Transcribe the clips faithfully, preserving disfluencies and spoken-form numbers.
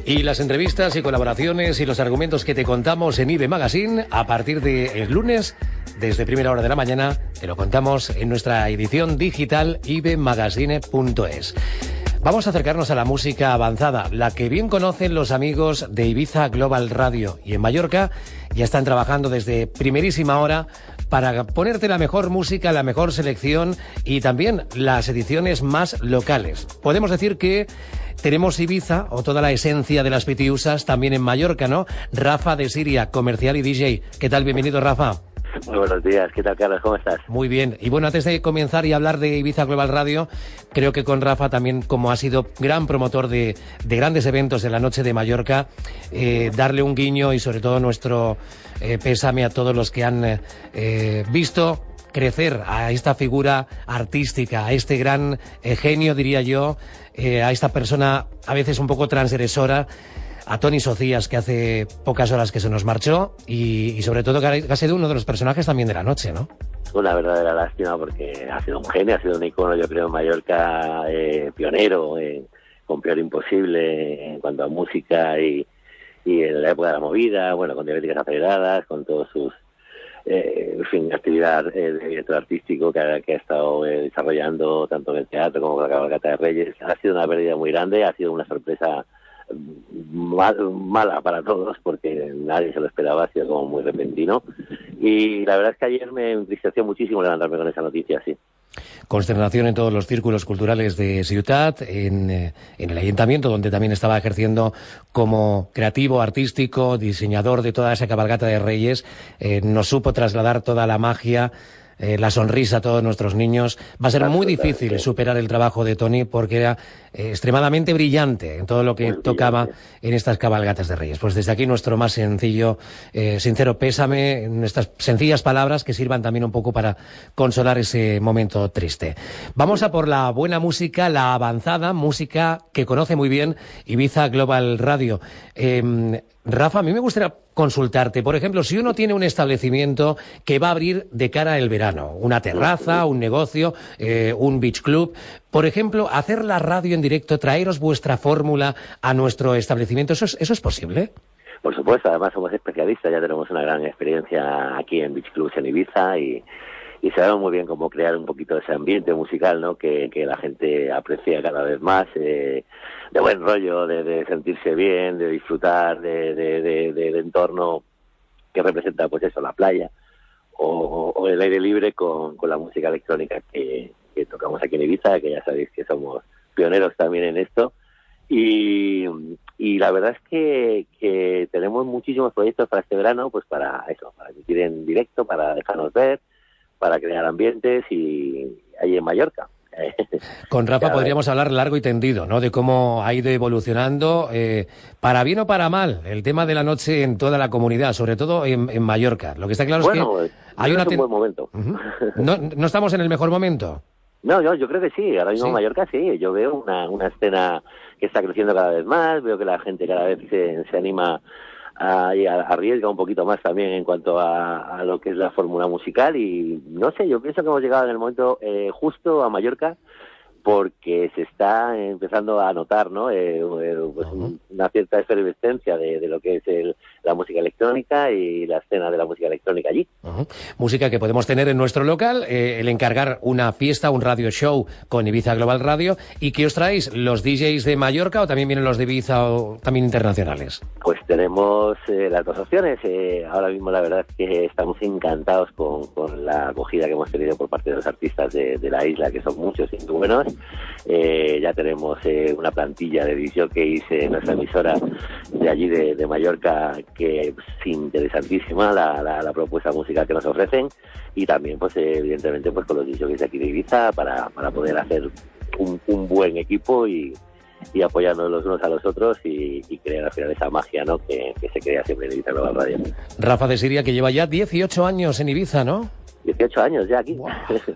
Y las entrevistas y colaboraciones y los argumentos que te contamos en IBE Magazine a partir del lunes, desde primera hora de la mañana, te lo contamos en nuestra edición digital ibe magazine punto es. Vamos a acercarnos a la música avanzada, la que bien conocen los amigos de Ibiza Global Radio. Y en Mallorca ya están trabajando desde primerísima hora para ponerte la mejor música, la mejor selección y también las ediciones más locales. Podemos decir que tenemos Ibiza, o toda la esencia de las pitiusas, también en Mallorca, ¿no? Rafa de Siria, comercial y D J. ¿Qué tal? Bienvenido, Rafa. Muy buenos días, ¿qué tal, Carlos? ¿Cómo estás? Muy bien. Y bueno, antes de comenzar y hablar de Ibiza Global Radio, creo que con Rafa también, como ha sido gran promotor de, de grandes eventos de la noche de Mallorca, eh, darle un guiño y sobre todo nuestro eh, pésame a todos los que han eh, visto crecer a esta figura artística, a este gran eh, genio, diría yo, eh, a esta persona a veces un poco transgresora, a Toni Socias, que hace pocas horas que se nos marchó, y, y sobre todo que ha sido uno de los personajes también de la noche, ¿no? Una verdadera lástima porque ha sido un genio, ha sido un icono, yo creo, en Mallorca, eh, pionero, eh, con Peor Imposible en cuanto a música y, y en la época de la movida, bueno, con Diabéticas Aceleradas, con todos sus, eh, en fin, actividad eh, de director artístico que ha, que ha estado eh, desarrollando tanto en el teatro como con la Cabalgata de Reyes. Ha sido una pérdida muy grande, ha sido una sorpresa Mal, mala para todos porque nadie se lo esperaba, ha sido como muy repentino y la verdad es que ayer me entristeció muchísimo levantarme con esa noticia, sí. Consternación en todos los círculos culturales de Ciutat, en, en el ayuntamiento donde también estaba ejerciendo como creativo, artístico, diseñador de toda esa cabalgata de Reyes, eh, nos supo trasladar toda la magia, Eh, la sonrisa a todos nuestros niños. Va a ser muy difícil superar el trabajo de Toni porque era eh, extremadamente brillante en todo lo que tocaba en estas cabalgatas de Reyes. Pues desde aquí nuestro más sencillo, eh, sincero pésame, en estas sencillas palabras que sirvan también un poco para consolar ese momento triste. Vamos a por la buena música, la avanzada música que conoce muy bien Ibiza Global Radio. Eh, Rafa, a mí me gustaría consultarte, por ejemplo, si uno tiene un establecimiento que va a abrir de cara al verano, una terraza, un negocio, eh, un beach club, por ejemplo, hacer la radio en directo, traeros vuestra fórmula a nuestro establecimiento, ¿eso es, eso es posible? Por supuesto, además somos especialistas, ya tenemos una gran experiencia aquí en beach clubs en Ibiza y, y sabemos muy bien cómo crear un poquito ese ambiente musical, ¿no? Que, que la gente aprecia cada vez más, eh, de buen rollo, de, de sentirse bien, de disfrutar de, de, de, de, de entorno que representa, pues eso, la playa o, o el aire libre con, con la música electrónica que, que tocamos aquí en Ibiza, que ya sabéis que somos pioneros también en esto. Y, y la verdad es que, que tenemos muchísimos proyectos para este verano, pues para eso, para emitir en directo, para dejarnos ver, para crear ambientes y ahí en Mallorca. Con Rafa podríamos hablar largo y tendido, ¿no? De cómo ha ido evolucionando, eh, para bien o para mal, el tema de la noche en toda la comunidad, sobre todo en, en Mallorca. Lo que está claro bueno, es que hay no una es un buen momento. Uh-huh. ¿No, ¿No estamos en el mejor momento? No, yo, yo creo que sí. Ahora mismo ¿Sí? en Mallorca sí. Yo veo una, una escena que está creciendo cada vez más. Veo que la gente cada vez se, se anima a, y a, arriesga un poquito más también en cuanto a, a lo que es la fórmula musical. Y no sé, yo pienso que hemos llegado en el momento eh, justo a Mallorca, porque se está empezando a notar, ¿no? Eh, eh, pues uh-huh. una cierta efervescencia de, de lo que es el, la música electrónica y la escena de la música electrónica allí. Uh-huh. Música que podemos tener en nuestro local, eh, el encargar una fiesta, un radio show con Ibiza Global Radio. ¿Y qué os traéis? ¿Los D Js de Mallorca o también vienen los de Ibiza o también internacionales? Pues tenemos eh, las dos opciones. Eh, ahora mismo la verdad es que estamos encantados con, con la acogida que hemos tenido por parte de los artistas de, de la isla, que son muchos y muy buenos. Eh, ya tenemos eh, una plantilla de disc jockeys en nuestra emisora de allí de, de Mallorca, que es interesantísima la, la, la propuesta musical que nos ofrecen, y también pues eh, evidentemente pues con los disc jockeys de aquí de Ibiza para, para poder hacer un, un buen equipo y, y apoyarnos los unos a los otros y, y crear al final esa magia, ¿no? que, que se crea siempre en Ibiza Global Radio. Rafa de Siria, que lleva ya dieciocho años en Ibiza, ¿no? dieciocho años ya aquí. Wow.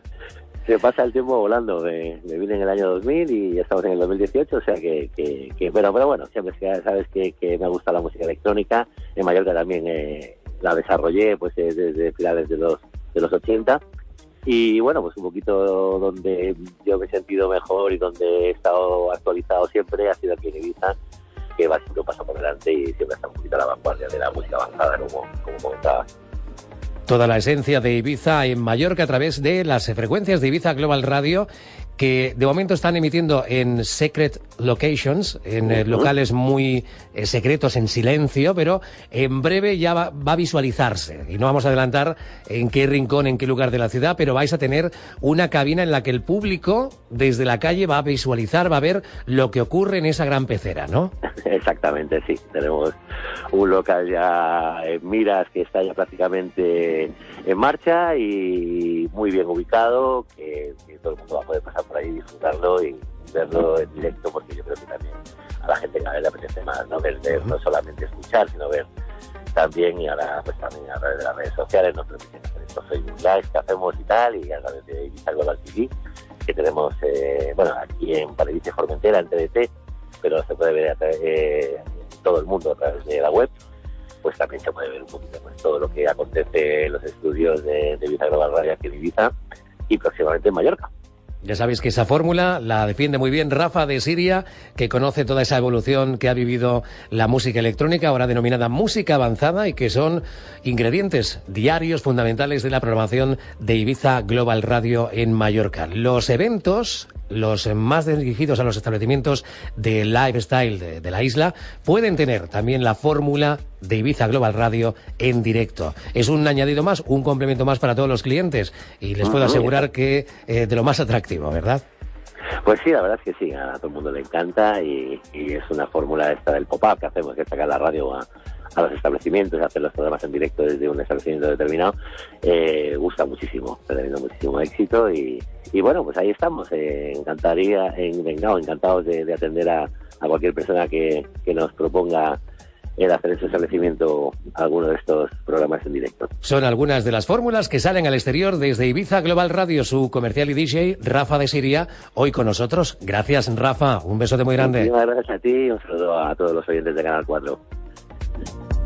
Se pasa el tiempo volando. Me, me vine en el año dos mil y ya estamos en el dos mil dieciocho, o sea que, que, que pero, pero bueno, siempre sabes que, que me gusta la música electrónica. En Mallorca también eh, la desarrollé pues eh, desde finales de los, de los ochenta. Y bueno, pues un poquito donde yo me he sentido mejor y donde he estado actualizado siempre ha sido aquí en Ibiza. que va siempre un paso por delante y siempre está un poquito a la vanguardia de la música avanzada, como, como comentaba. Toda la esencia de Ibiza en Mallorca a través de las frecuencias de Ibiza Global Radio, que de momento están emitiendo en secret locations, en uh-huh. locales muy eh, secretos, en silencio, pero en breve ya va, va a visualizarse. Y no vamos a adelantar en qué rincón, en qué lugar de la ciudad, pero vais a tener una cabina en la que el público desde la calle va a visualizar, va a ver lo que ocurre en esa gran pecera, ¿no? Exactamente, sí. Tenemos un local ya en miras que está ya prácticamente en marcha y muy bien ubicado, que, que todo el mundo va a poder pasar por ahí, disfrutarlo y verlo en directo, porque yo creo que también a la gente cada vez le apetece más, ¿no? Ver, ver, no solamente escuchar, sino ver también, y ahora pues también a través de las redes sociales nos permiten hacer estos Facebook Live que hacemos y tal, y a través de Ibiza Global T V, que tenemos, eh, bueno, aquí en Paradiso Formentera, en T D T, pero se puede ver a través, eh, todo el mundo a través de la web. Pues también se puede ver un poquito pues, todo lo que acontece en los estudios de, de Ibiza Global Radio aquí en Ibiza y próximamente en Mallorca. Ya sabéis que esa fórmula la defiende muy bien Rafa de Siria, que conoce toda esa evolución que ha vivido la música electrónica, ahora denominada música avanzada, y que son ingredientes diarios fundamentales de la programación de Ibiza Global Radio en Mallorca. Los eventos, los más dirigidos a los establecimientos de lifestyle de, de la isla, pueden tener también la fórmula de Ibiza Global Radio en directo. Es un añadido más, un complemento más para todos los clientes, y les puedo asegurar que eh, de lo más atractivo, ¿verdad? Pues sí, la verdad es que sí, a todo el mundo le encanta y, y es una fórmula esta del pop-up que hacemos, que es sacar la radio a, a los establecimientos, hacer los programas en directo desde un establecimiento determinado. Eh, gusta muchísimo, está teniendo muchísimo éxito y, y bueno, pues ahí estamos, eh, encantaría, en, no, encantados de, de atender a, a cualquier persona que, que nos proponga el hacer ese establecimiento alguno de estos programas en directo. Son algunas de las fórmulas que salen al exterior desde Ibiza Global Radio, su comercial y D J, Rafa de Siria, hoy con nosotros. Gracias, Rafa. Un besote muy grande. Muchísimas gracias a ti y un saludo a todos los oyentes de Canal cuatro.